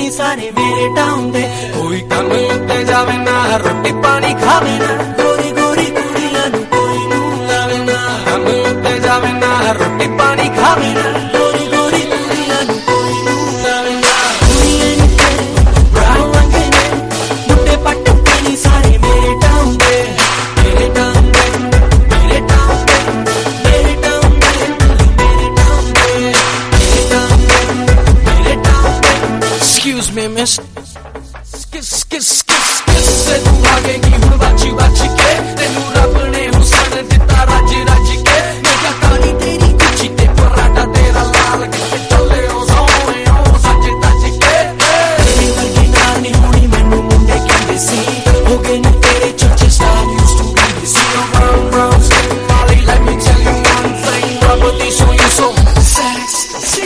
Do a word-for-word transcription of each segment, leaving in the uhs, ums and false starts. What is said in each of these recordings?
नहीं सारे मेरे टाउन दे कोई कम उत्ते जावे ना रोटी पानी खावे ना गोरी गोरी कुड़ियां नू कोई नू लावे ना कम उत्ते जावे ना रोटी पानी खावे ना गोरी गोरी कुड़ियां नू कोई नू लावे ना कुड़ियां नी तेरे ब्राउन रंगे ने मुंडे पट ते नहीं सारे मेरे टाउन दे मेरे टाउन दे मेरे टाउन दे मेरे टाउन दे मेरे टाउन दे मेरे टाउन दे मेरे टाउन दे Excuse me miss skis skis skis skis se tu भागेगी हुण बाची बाची के तेनू रब ने हुसन दिता राज राज के मैं क्या कहानी तेरी कुची ते पराठा तेरा लाल किते चले ओ सोने ओ सच तच के तेरी वर्गी नाल नहीं होनी मैनू मुंडे कहंदे सी हो गए नी तेरे चर्चे style used to be the see brown brown skin Molly let me tell you one thing rubber these show you so sexy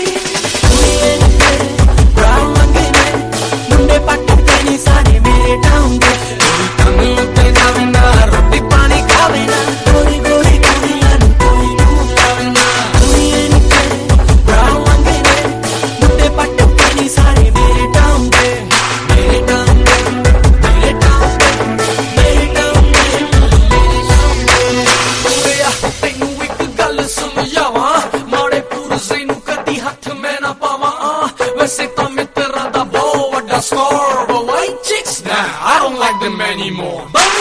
brown रंगे ने मुंडे पट ते नहीं सारे मेरे टाउन दे कोई कम उत्ते जावे ना रोटी पानी खावे ना गोरी गोरी कुड़ियां नू कोई नू लावे ना कुड़ियां नी तेरे ब्राउन रंगे ने मुंडे पट ते नहीं सारे मेरे टाउन दे मेरे टाउन दे मेरे टाउन दे मेरे टाउन दे मेरे टाउन दे ओया तैनू इक गल समझावां माड़े पुरजे नू कदी हथ मैं ना पावां वैसे तां मित्तरां दा बहुत वड्डा score but white chicks nah I don't like them anymore